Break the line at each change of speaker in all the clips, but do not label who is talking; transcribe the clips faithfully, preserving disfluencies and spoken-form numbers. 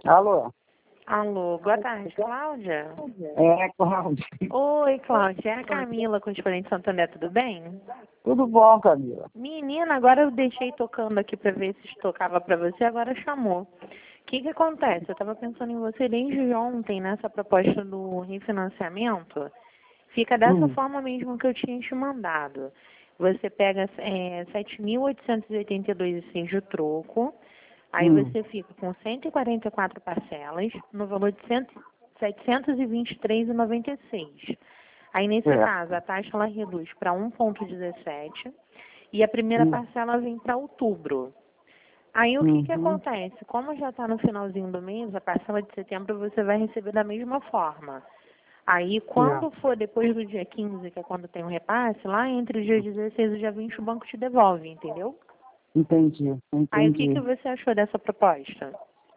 Alô?
Alô, boa tarde, Cláudia?
É, Cláudia.
Oi, Cláudia, é a Camila com o Correspondente Santander, tudo bem?
Tudo bom, Camila?
Menina, agora eu deixei tocando aqui para ver se tocava para você, agora chamou. O que que acontece? Eu estava pensando em você desde ontem, nessa proposta do refinanciamento. Fica dessa
Hum.
forma mesmo que eu tinha te mandado. Você pega é, sete mil oitocentos e oitenta e dois reais e seis de troco, aí
Hum.
você fica com cento e quarenta e quatro parcelas, no valor de setecentos e vinte e três reais e noventa e seis. Aí, nesse
É.
caso, a taxa ela reduz para um vírgula dezessete e a primeira
Hum.
parcela vem para outubro. Aí, o que que
Uhum.
acontece? Como já está no finalzinho do mês, a parcela de setembro você vai receber da mesma forma. Aí, quando
É.
for depois do dia quinze, que é quando tem o repasse, lá entre o dia dezesseis e o dia vinte, o banco te devolve, entendeu?
Entendi,
Aí, o que que
entendi.
você achou dessa proposta?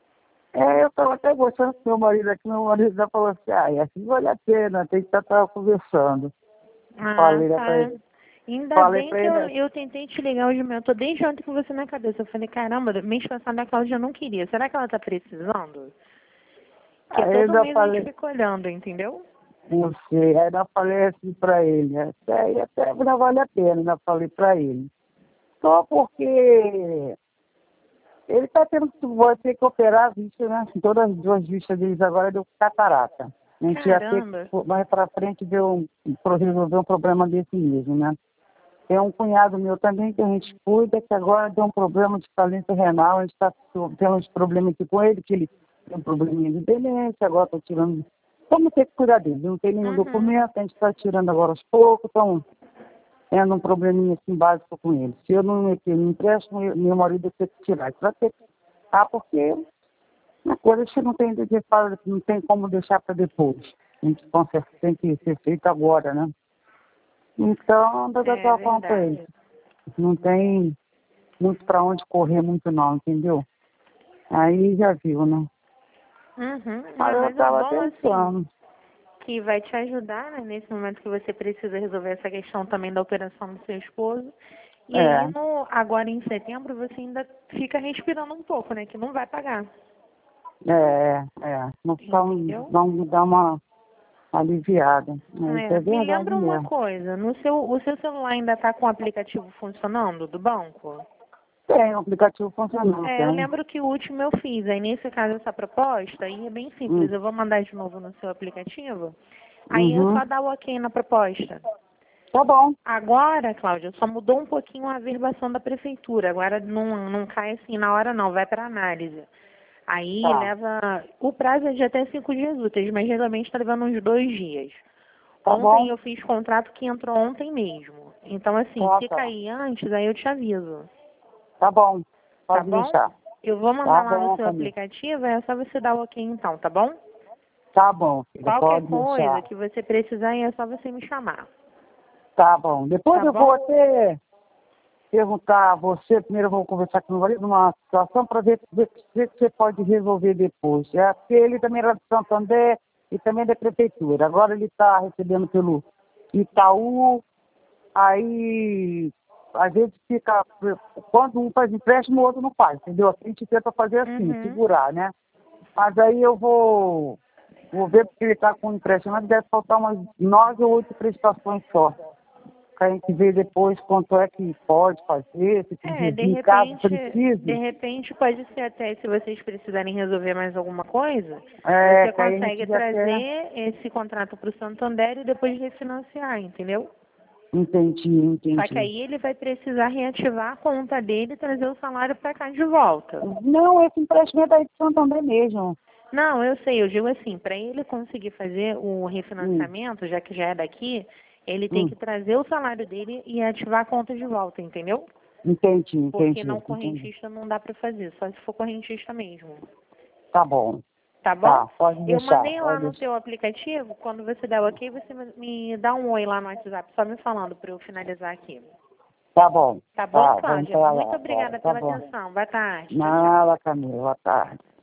É, eu estava até gostando do meu marido aqui, meu marido já falou assim, ah, assim vale a pena, tem que estar conversando.
Ah,
Falei né, pra
tá.
ele,
Ainda
falei
bem
pra
que eu,
ele,
eu tentei te ligar hoje mesmo. Eu tô desde ontem com você na cabeça. Eu falei, caramba, mês passado a Cláudia não queria. Será que ela tá precisando? Porque
aí eu
todo
ainda
mês a gente
falei,
fica olhando, entendeu?
não sei, aí ainda falei assim pra ele, né, até, até não vale a pena, ainda falei pra ele. Só porque ele está tendo que vai ter que operar a vista, né? Todas as duas vistas deles agora deu catarata. A gente ia ter
Caramba.
que mais para frente ver um, pro- resolver um problema desse mesmo, né? Tem um cunhado meu também que a gente cuida, que agora deu um problema de falência renal, a gente está tendo uns problemas aqui com ele, que ele tem um probleminha de demência, agora está tirando. Vamos ter que cuidar dele, não tem nenhum
Uhum.
documento, a gente está tirando agora aos poucos, então tendo um probleminha assim básico com ele. Se eu não meter no empréstimo, eu- meu marido vai ter que tirar. Isso vai ter que ah, porque uma coisa que não tem, de fala, não tem como deixar para depois. A gente conserta, tem que ser feito agora, né? Então, eu
É
estava falando para ele.
verdade.
Não tem muito para onde correr muito não, entendeu? Aí já viu, né?
Uhum.
Aí
Não,
eu
mas o
estava
bom, assim,
pensando.
que vai te ajudar, né, nesse momento que você precisa resolver essa questão também da operação do seu esposo. E aí,
É,
no, agora em setembro, você ainda fica respirando um pouco, né, que não vai pagar.
é, é. Não só
Entendeu?
vamos dar uma aliviada. É, isso
É,
é
me
verdade
lembra uma
mesmo.
coisa, no seu, o seu celular ainda está com o aplicativo funcionando do banco?
Tem, o aplicativo funcionando,
É, eu
tem.
lembro que o último eu fiz, aí nesse caso essa proposta, aí é bem
Hum.
simples, eu vou mandar de novo no seu aplicativo, aí é
Uhum.
só dar o ok na proposta.
Tá bom.
Agora, Cláudia, só mudou um pouquinho a averbação da prefeitura, agora não, não cai assim na hora não, vai para análise. Aí
Tá.
leva, o prazo é de até cinco dias úteis, mas geralmente está levando uns dois dias.
Tá
Ontem
bom.
eu fiz contrato que entrou ontem mesmo. Então, assim,
Tá,
se
tá.
cair antes, aí eu te aviso.
Tá bom.
Tá
Pode
bom?
deixar.
Eu vou
Tá
mandar lá no
bom,
seu
Camila.
aplicativo, é só você dar o ok então, tá bom?
Tá bom, filha.
Qualquer
Pode
coisa
deixar.
que você precisar, é só você me chamar.
Tá bom. Depois
Tá
eu vou
bom?
até perguntar a você, primeiro eu vou conversar com o meu marido numa situação para ver, ver, ver se você pode resolver depois. É, porque ele também era de Santander e também é da prefeitura. Agora ele está recebendo pelo Itaú, aí às vezes fica, quando um faz empréstimo, o outro não faz, entendeu? A gente tenta fazer assim,
Uhum.
segurar, né? Mas aí eu vou, vou ver porque ele está com empréstimo, mas deve faltar umas nove ou oito prestações só. Para a gente ver depois quanto é que pode fazer, se
É,
pedir,
de
em caso
repente, de
precise,
repente pode ser até se vocês precisarem resolver mais alguma coisa,
é,
você
que aí a
consegue
gente já quer,
trazer esse contrato para o Santander e depois refinanciar, entendeu?
entendi,
Só que
entendi.
aí ele vai precisar reativar a conta dele e trazer o salário para cá de volta.
Não, esse empréstimo é daí de Santander mesmo.
Não, eu sei, eu digo assim, para ele conseguir fazer o
Hum,
refinanciamento, já que já é daqui, ele tem
hum,
que trazer o salário dele e ativar a conta de volta, entendeu?
entendi,
Porque
entendi,
não
entendi.
correntista não dá para fazer, só se for correntista mesmo.
Tá bom,
Tá bom?
tá, pode
Eu
deixar,
mandei lá
pode
no
deixar.
seu aplicativo, quando você der o ok, você me dá um oi lá no WhatsApp, só me falando para eu finalizar aqui.
Tá bom,
Tá bom,
tá, vamos
Cláudia?
pra
Muito
lá agora,
obrigada
tá
pela
bom.
atenção. Boa tarde. Tchau, tchau.
Nada, Camila, boa tarde.